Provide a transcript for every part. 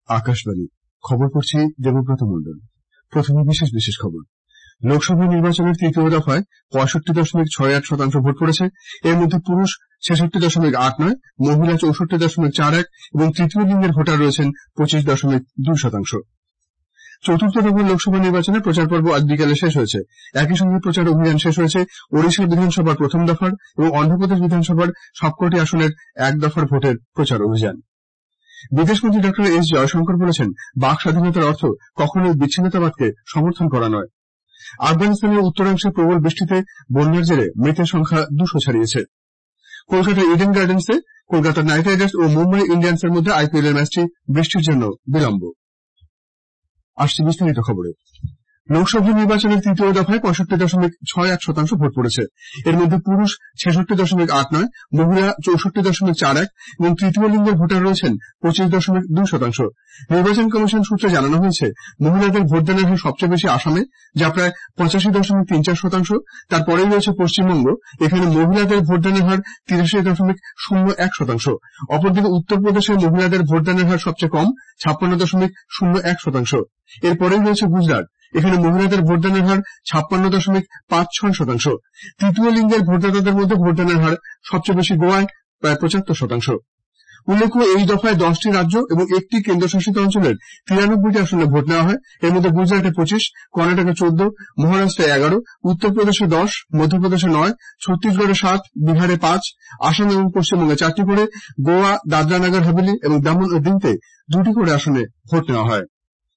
আকাশবাণী খবর পড়ছি দেবব্রত মণ্ডল। প্রথমে বিশেষ খবর। লোকসভা নির্বাচনের তৃতীয় দফায় 65.68% ভোট পড়েছে। এর মধ্যে পুরুষ 66.89, মহিলা 64.41 এবং তৃতীয় লিঙ্গের ভোটার রয়েছেন 25.2%। চতুর্থ দফার লোকসভা নির্বাচনে প্রচার পর্ব আজ বিকেলে শেষ হয়েছে। একই সঙ্গে প্রচার অভিযান শেষ হয়েছে ওড়িশা বিধানসভার প্রথম দফার এবং অন্ধ্রপ্রদেশ বিধানসভার সবকটি আসনের এক দফার ভোটের প্রচার অভিযান। বিদেশমন্ত্রী ডক্টর এস জয়শঙ্কর বলেছেন, বাক স্বাধীনতার অর্থ কখনোই বিচ্ছিন্নতাবাদকে সমর্থন করা নয়। আফগানিস্তানের উত্তরাংশে প্রবল বৃষ্টিতে বন্যার জেরে মৃতের সংখ্যা 200 ছাড়িয়েছে। কলকাতার ইডেন গার্ডেন্সে কলকাতা নাইট রাইডার্স ও মুম্বাই ইন্ডিয়ান্সের মধ্যে আইপিএল এর ম্যাচটি বৃষ্টির জন্য বিলম্ব। আসছে বিস্তারিত খবরে। লোকসভা নির্বাচনের তৃতীয় দফায় 65.61% ভোট পড়েছে। এর মধ্যে পুরুষ 66.89, মহিলা 64.41 এবং তৃতীয় লিঙ্গের ভোটার রয়েছেন 25.2%। নির্বাচন কমিশন সূত্রে জানানো হয়েছে, মহিলাদের ভোটদানের হার সবচেয়ে বেশি আসামে, যা প্রায় 85.34%। তারপরেই রয়েছে পশ্চিমবঙ্গ, এখানে মহিলাদের ভোটদানের হার 83.01%। অপরদিকে উত্তরপ্রদেশে মহিলাদের ভোটদানের হার সবচেয়ে কম, 56.01%। এরপরেই রয়েছে গুজরাট, এখানে মহিলাদের ভোটদানের হার 56.56%। তৃতীয় লিঙ্গের ভোটদাতাদের মধ্যে ভোটদানের হার সবচেয়ে বেশি গোয়ায়, প্রায় 75%। উল্লেখ্য, এই দফায় 10টি রাজ্য এবং একটি কেন্দ্রশাসিত অঞ্চলের 93টি আসনে ভোট নেওয়া হয়। এর মধ্যে গুজরাটে 25, কর্ণাটকে 14, মহারাষ্ট্রে 11, উত্তরপ্রদেশে 10, মধ্যপ্রদেশে 9, ছত্তিশগড়ে 7, বিহারে 5, আসাম এবং পশ্চিমবঙ্গে 4টি করে, গোয়া, দাদরা নগর হাভেলি এবং দমন ও দিউতে 2টি করে আসনে ভোট নেওয়া হয়।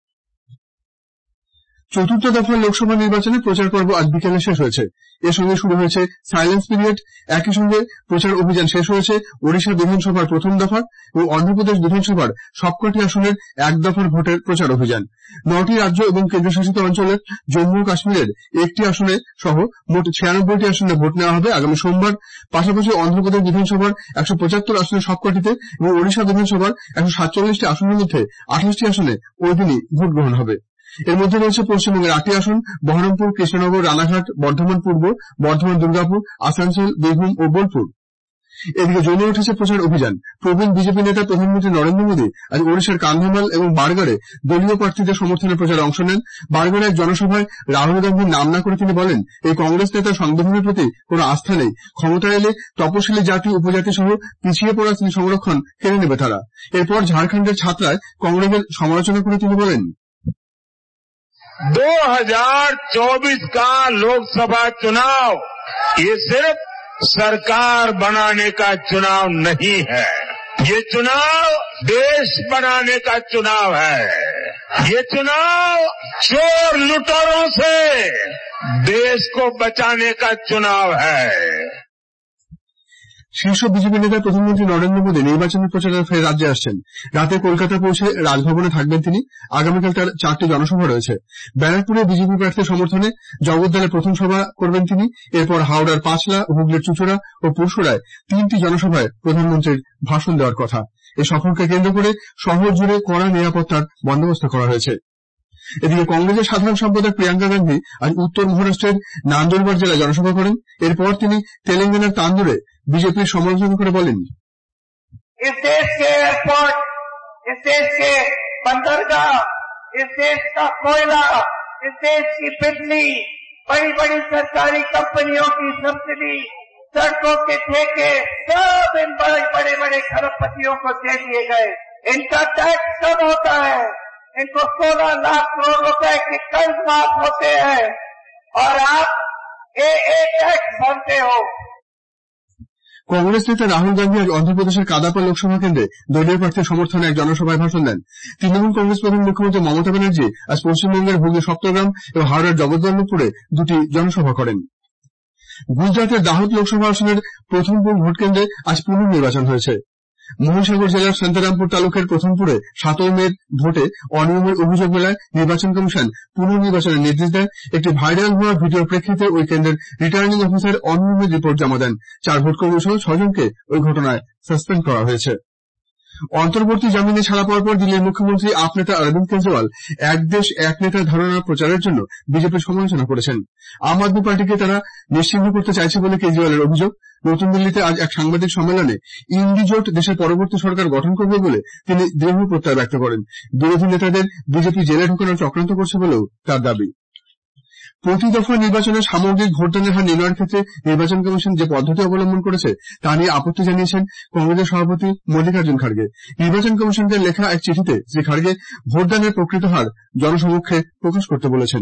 চতুর্থ দফার লোকসভা নির্বাচনে প্রচার পর্ব আজ বিকেলে শেষ হয়েছে। এর সঙ্গে শুরু হয়েছে সাইলেন্স পিরিয়ড। একই সঙ্গে প্রচার অভিযান শেষ হয়েছে ওড়িশা বিধানসভার প্রথম দফার এবং অন্ধ্রপ্রদেশ বিধানসভার সবকটি আসনের এক দফার ভোটের প্রচার অভিযান। 9টি রাজ্য এবং কেন্দ্রশাসিত অঞ্চলের জম্মু ও কাশ্মীরের একটি আসনে সহ মোট 96টি আসনে ভোট নেওয়া হবে আগামী সোমবার। পাশাপাশি অন্ধ্রপ্রদেশ বিধানসভার 175 আসনের সবকটিতে এবং ওড়িশা বিধানসভার 147টি আসনের মধ্যে 28টি আসনে ওই দিনই ভোট গ্রহণ হবে। এর মধ্যে রয়েছে পশ্চিমবঙ্গের 8টি আসন, বহরমপুর, কৃষ্ণনগর, রানাঘাট, বর্ধমান পূর্ব, বর্ধমান দুর্গাপুর, আসানসোল, বীরভূম ও বোলপুর। এদিকে জমে উঠেছে প্রচার অভিযান। প্রবীণ বিজেপি নেতা প্রধানমন্ত্রী নরেন্দ্র মোদী আজ ওড়িশার কান্ধমাল এবং বারগড়ে দলীয় প্রার্থীদের সমর্থনে প্রচারে অংশ নেন। বারগড়ে এক জনসভায় রাহুল গান্ধীর নাম না করে তিনি বলেন, এই কংগ্রেস নেতার সংবিধানের প্রতি কোনো আস্থা নেই। ক্ষমতা এলে তপশিলি জাতি, উপজাতি সহ পিছিয়ে পড়া সংরক্ষণ কেড়ে নেবে তারা। এরপর ঝাড়খণ্ডের ছাত্রায় কংগ্রেসের সমালোচনা করে তিনি বলেন, 2024 का लोकसभा चुनाव ये सिर्फ सरकार बनाने का चुनाव नहीं है, ये चुनाव देश बनाने का चुनाव है। ये चुनाव चोर लुटेरों से देश को बचाने का चुनाव है। শীর্ষ বিজেপি নেতা প্রধানমন্ত্রী নরেন্দ্র মোদী নির্বাচনী প্রচারে ফের রাজ্যে আসছেন। রাতে কলকাতা পৌঁছে রাজভবনে থাকবেন তিনি। আগামীকাল তার 4টি জনসভা রয়েছে। ব্যারাকপুরে বিজেপি প্রার্থীর সমর্থনে জগদ্দলে প্রথম সভা করবেন তিনি। এরপর হাওড়ার পাঁচলা, হুগলির চুঁচুড়া ও পুরসুরায় 3টি জনসভায় প্রধানমন্ত্রীর ভাষণ দেওয়ার কথা। এ সফরকে কেন্দ্র করে শহর জুড়ে কড়া নিরাপত্তার বন্দোবস্ত করা হয়েছে। এদিকে কংগ্রেসের সাধারণ সম্পাদক প্রিয়াঙ্কা গান্ধী আজ উত্তর মহারাষ্ট্রের নান্দুরবার জেলায় জনসভা করেন। এরপর তিনি তেলেঙ্গানার তান্দুরে বিজেপির সমালোচনা করে বলেন, इस देश के एयरपोर्ट, इस देश के बंदरगाह, इस देश का कोयला, इस देश की बिजली, बड़ी बड़ी सरकारी कंपनियों की सब्सिडी, सड़कों के ठेके सब इन बड़े बड़े खरबपतियों को दे दिए गए। इनका टैक्स कम होता है, इनको 16 लाख करोड़ रुपए के कर्ज माफ होते हैं और आप ये टैक्स भरते हो। কংগ্রেস নেতা রাহুল গান্ধী আজ অন্ধ্রপ্রদেশের কাদাপা লোকসভা কেন্দ্রে দলীয় প্রার্থীর সমর্থনে এক জনসভায় ভাষণ দেন। তৃণমূল কংগ্রেস প্রধান মুখ্যমন্ত্রী মমতা ব্যানার্জি আজ পশ্চিমবঙ্গের হুগলি সপ্তগ্রাম এবং হাওড়ার জগৎবল্লভপুরে 2টি জনসভা করেন। গুজরাটের দাহোদ লোকসভা আসনের প্রথমপুর ভোট কেন্দ্রে আজ পুনর্নির্বাচন হয়েছে। মহিসাগর জেলার শান্তারামপুর তালুকের প্রথমপুরে 7 মের ভোটে অনিয়মের অভিযোগ মেলায় নির্বাচন কমিশন পুনর্নির্বাচনের নির্দেশ দেয়। একটি ভাইরাল হওয়া ভিডিওর প্রেক্ষিতে ওই কেন্দ্রের রিটার্নিং অফিসার অনিয়মের রিপোর্ট জমা দেন। 4 ভোটকর্মী সহ 6 জনকে ওই ঘটনায় সাসপেন্ড করা হয়েছে। অন্তর্বর্তী জামিনে ছাড়া পাওয়ার পর দিল্লির মুখ্যমন্ত্রী আপ নেতা অরবিন্দ কেজরিওয়াল এক দেশ এক নেতা ধারণা প্রচারের জন্য বিজেপির সমালোচনা করেছেন। আম আদমি পার্টিকে তারা নিশ্চিহ্ন করতে চাইছে বলে কেজরিওয়ালের অভিযোগ। নতুন দিল্লিতে আজ এক সাংবাদিক সম্মেলনে ইন্ডি জোট দেশের পরবর্তী সরকার গঠন করবে বলে তিনি দৃঢ় প্রত্যয় ব্যক্ত করেন। বিরোধী নেতাদের বিজেপি জেলে ঢোকানোর চক্রান্ত করছে বলেও তার দাবি। প্রতি দফা নির্বাচনে সামগ্রিক ভোটদানের হার নির্ণয়ের ক্ষেত্রে নির্বাচন কমিশন যে পদ্ধতি অবলম্বন করেছে তা নিয়ে আপত্তি জানিয়েছেন কংগ্রেসের সভাপতি মল্লিকার্জুন খাড়গে। নির্বাচন কমিশনকে লেখা এক চিঠিতে শ্রী খাড়গে ভোটদানের প্রকৃত হার জনসমক্ষে প্রকাশ করতে বলেছেন।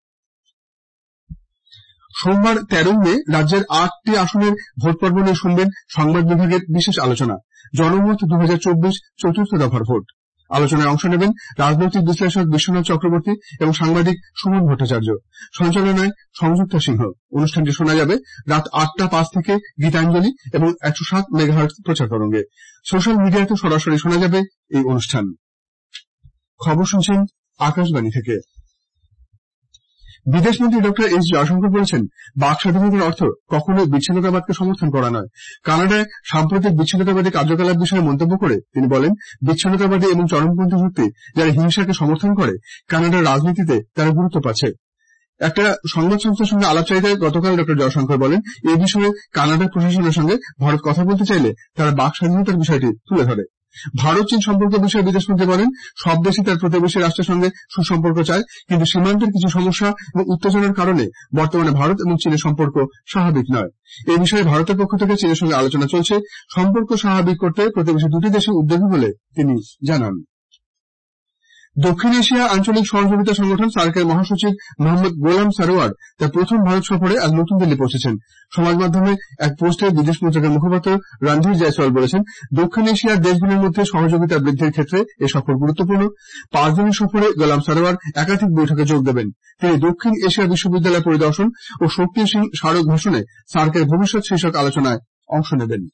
সোমবার 13 মে রাজ্যের 8টি আসনের ভোট পর্ব নিয়ে শুনবেন সংবাদ বিভাগের বিশেষ আলোচনা জনমত 2024 চতুর্থ দফার ভোট। আলোচনায় অংশ নেবেন রাজনৈতিক বিশ্লেষক বিশ্বনাথ চক্রবর্তী এবং সাংবাদিক সুমন ভট্টাচার্য। সঞ্চালনায় সংযুক্তা সিংহ। অনুষ্ঠানটি শোনা যাবে রাত 8টা 5 থেকে গীতাঞ্জলি এবং 107 মেগাহার্টজ প্রচার তরঙ্গে। সোশ্যাল মিডিয়াতে সরাসরি শোনা যাবে এই অনুষ্ঠান। খবর শুনছেন আকাশবাণী থেকে। বিদেশমন্ত্রী ডক্টর এস জয়শঙ্কর বলেছেন, বাক স্বাধীনতার অর্থ কখনোই বিচ্ছিন্নতাবাদকে সমর্থন করা নয়। কানাডায় সাম্প্রতিক বিচ্ছিন্নতাবাদী কার্যকলাপ বিষয়ে মন্তব্য করে তিনি বলেন, বিচ্ছিন্নতাবাদী এবং চরমপন্থী শক্তি যারা হিংসাকে সমর্থন করে কানাডার রাজনীতিতে তারা গুরুত্ব পাচ্ছে। একটা সংবাদ সংস্থার সঙ্গে আলাপচারিতায় গতকাল ডক্টর জয়শঙ্কর বলেন, এই বিষয়ে কানাডা প্রশাসনের সঙ্গে ভারত কথা বলতে চাইলে তারা বাক স্বাধীনতার বিষয়টি তুলে ধরে। ভারত চীন সম্পর্ক বিষয়ে বিদেশমন্ত্রী বলেন, সব দেশই তার প্রতিবেশী রাষ্ট্রের সঙ্গে সুসম্পর্ক চায়, কিন্তু সীমান্তের কিছু সমস্যা এবং উত্তেজনার কারণে বর্তমানে ভারত এবং চীনের সম্পর্ক স্বাভাবিক নয়। এই বিষয়ে ভারতের পক্ষ থেকে চীনের সঙ্গে আলোচনা চলছে। সম্পর্ক স্বাভাবিক করতে প্রতিবেশী দুটি দেশই উদ্যোগী বলে তিনি জানান। দক্ষিণ এশিয়া আঞ্চলিক সহযোগিতা সংগঠন সার্কের মহাসচিব মোহাম্মদ গোলাম সারোয়ার তার প্রথম ভারত সফরে আজ নতুন দিল্লি পৌঁছেছেন। সমাজ মাধ্যমে এক পোস্টে বিদেশ মন্ত্রকের মুখপাত্র রণধীর জয়সওয়াল বলেছেন, দক্ষিণ এশিয়ার দেশগুলির মধ্যে সহযোগিতা বৃদ্ধির ক্ষেত্রে এ সফর গুরুত্বপূর্ণ। 5 দিনের সফরে গোলাম সারোয়ার একাধিক বৈঠকে যোগ দেবেন। তিনি দক্ষিণ এশিয়া বিশ্ববিদ্যালয় পরিদর্শন ও শক্তি স্মারক ভাষণে সার্কের ভবিষ্যৎ শীর্ষক আলোচনায় অংশ নেবেন।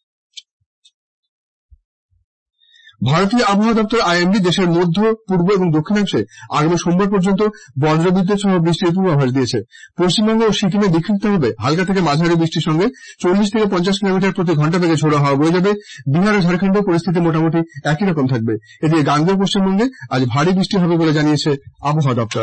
ভারতীয় আবহাওয়া দপ্তর আইএমডি দেশের মধ্য, পূর্ব এবং দক্ষিণাংশে আগামী সোমবার পর্যন্ত বজ্রবিদ্যুৎ সহ বৃষ্টির পূর্বাভাস দিয়েছে। পশ্চিমবঙ্গ ও সিকিমে বিক্ষিপ্তভাবে হালকা থেকে মাঝারি বৃষ্টির সঙ্গে 40 থেকে 50 কিলোমিটার প্রতি ঘন্টা বেগে ঝোড়ো হাওয়া বয়ে যাবে। বিহার ও ঝাড়খণ্ডেও পরিস্থিতি মোটামুটি একই রকম থাকবে। এদিকে গাঙ্গেয় পশ্চিমবঙ্গে আজ ভারী বৃষ্টি হবে বলে জানিয়েছে আবহাওয়া দপ্তর।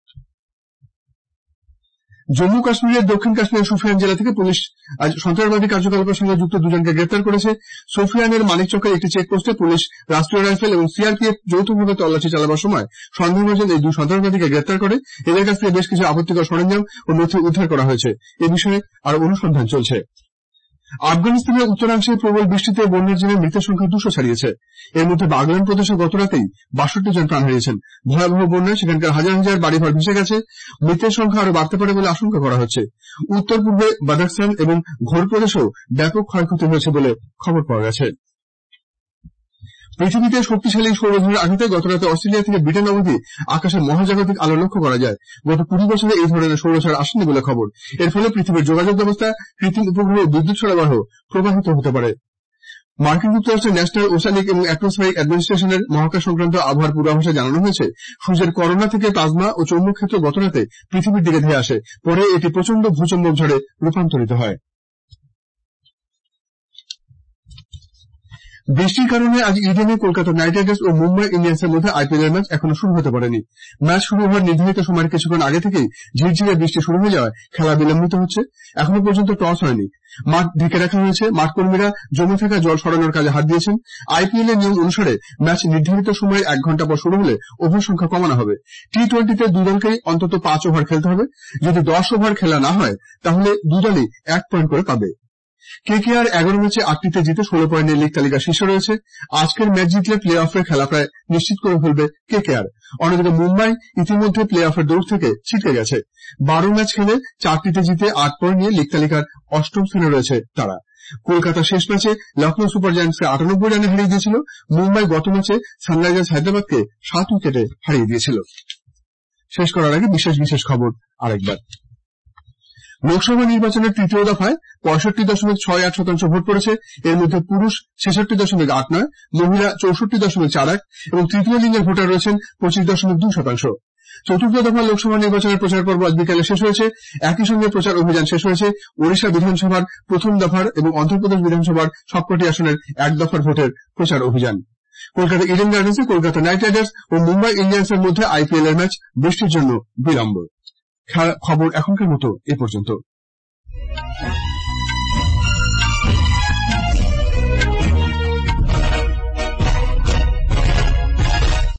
জম্মু কাশ্মীরের দক্ষিণ কাশ্মীরের শোপিয়ান জেলা থেকে পুলিশ আজ সন্ত্রাসবাদী কার্যকলাপের সঙ্গে যুক্ত দুজনকে গ্রেপ্তার করেছে। শোপিয়ানের মানিকচকের একটি চেকপোস্টে পুলিশ, রাষ্ট্রীয় রাইফেল এবং সিআরপিএফ যৌথভাবে তল্লাশি চালাবার সময় সন্দেহভাজন এই দুই সন্ত্রাসবাদীকে গ্রেপ্তার করে। এদের কাছ থেকে বেশ কিছু আপত্তিকর সরঞ্জাম ও নথি উদ্ধার করা হয়েছে। এ বিষয়ে আরো অনুসন্ধান চলছে। আফগানিস্তানের উত্তরাংশে প্রবল বৃষ্টিতে বন্যার জন্য মৃতের সংখ্যা 200 ছাড়িয়েছে। এর মধ্যে বাগলান প্রদেশে গতরাতেই 62 জন প্রাণ হারিয়েছেন। ভয়াবহ বন্যায় সেখানকার হাজার হাজার বাড়িঘর ভেসে গেছে। মৃতের সংখ্যা আরো বাড়তে পারে বলে আশঙ্কা করা হচ্ছে। উত্তর পূর্বে বাদাখসান এবং ঘোর প্রদেশেও ব্যাপক ক্ষয়ক্ষতি হয়েছে বলে খবর পাওয়া গেছে। পৃথিবীতে শক্তিশালী সৌরঝড়ের আঘাতে গতরাতে অস্ট্রেলিয়া থেকে ব্রিটেন অবধি আকাশে মহাজাগতিক আলো লক্ষ্য করা যায়। গত 20 বছরে এই ধরনের সৌরঝড় আসেনি বলে খবর। এর ফলে পৃথিবীর যোগাযোগ ব্যবস্থা, কৃত্রিম উপগ্রহ ও বিদ্যুৎ সরবরাহ প্রভাবিত হতে পারে। মার্কিন যুক্তরাষ্ট্রের ন্যাশনাল ওশানিক এবং অ্যাটমসফেরিক অ্যাডমিনিস্ট্রেশনের মহাকাশ সংক্রান্ত আবহাওয়ার পূর্বাভাসে জানানো হয়েছে, সূর্যের করোনা থেকে প্লাজমা ও চৌম্বক ক্ষেত্র গতরাতে পৃথিবীর দিকে ধেয়ে আসে। পরে এটি প্রচন্ড ভূচুম্বক ঝড়ে রূপান্তরিত হয়। বৃষ্টির কারণে আজ ইডেনে কলকাতা নাইট রাইডার্স ও মুম্বাই ইন্ডিয়ান্সের মধ্যে আইপিএলের ম্যাচ এখনো শুরু হতে পারেনি। ম্যাচ শুরু হওয়ার নির্ধারিত সময়ের কিছুক্ষণ আগে থেকেই ঝিরঝিরে বৃষ্টি শুরু হয়ে যাওয়ায় খেলা বিলম্বিত হচ্ছে। এখনো পর্যন্ত টস হয়নি। মাঠ ঢেকে রাখা হয়েছে। মাঠ কর্মীরা জমে থাকা জল সরানোর কাজে হাত দিয়েছেন। আইপিএল এর নিয়ম অনুসারে ম্যাচ নির্ধারিত সময়ের 1 ঘন্টা পর শুরু হলে ওভার সংখ্যা কমানো হবে। টি-20তে দুই দলকেই অন্তত 5 ওভার খেলতে হবে। যদি 10 ওভার খেলা না হয় তাহলে দুই দলই 1 পয়েন্ট করে পাবে। কেকেআর 11 ম্যাচে 8টিতে জিতে 16 পয়েন্ট নিয়ে লীগ তালিকা শীর্ষে রয়েছে। আজকের ম্যাচ জিতলে প্লে অফের খেলা প্রায় নিশ্চিত করে ফেলবে কেকেআর। অন্যদিকে মুম্বাই ইতিমধ্যে প্লে অফের দৌড় থেকে ছিটকে গেছে। 12 ম্যাচ খেলে 4টিতে জিতে 8 পয়েন্ট নিয়ে লীগ তালিকার 8ম স্থানে রয়েছে তারা। কলকাতা শেষ ম্যাচে লখনৌ সুপার জায়ান্টসকে 98 রানে হারিয়ে দিয়েছিল। মুম্বাই গত ম্যাচে সানরাইজার্স হায়দ্রাবাদকে 7 উইকেটে হারিয়ে দিয়েছিল। শেষ করার আগে বিশেষ খবর আরেকবার। লোকসভা নির্বাচনের তৃতীয় দফায় 65.68% ভোট পড়েছে। এর মধ্যে পুরুষ 66.89, মহিলা 64.41 এবং তৃতীয় লিঙ্গের ভোটার রয়েছেন 25.2%। চতুর্থ দফা লোকসভা নির্বাচনের প্রচার পর্ব আজ বিকেলে শেষ হয়েছে। একই সঙ্গে প্রচার অভিযান শেষ হয়েছে ওড়িশা বিধানসভার প্রথম দফার এবং অন্ধ্রপ্রদেশ বিধানসভার সবকটি আসনের 1 দফার ভোটের প্রচার অভিযান। কলকাতা ইডেন গার্ডেন্সে কলকাতা নাইট রাইডার্স ও মুম্বাই ইন্ডিয়ান্সের মধ্যে আইপিএল এর ম্যাচ বৃষ্টির জন্য বিলম্ব। খবর এখনকার মতো এ পর্যন্ত।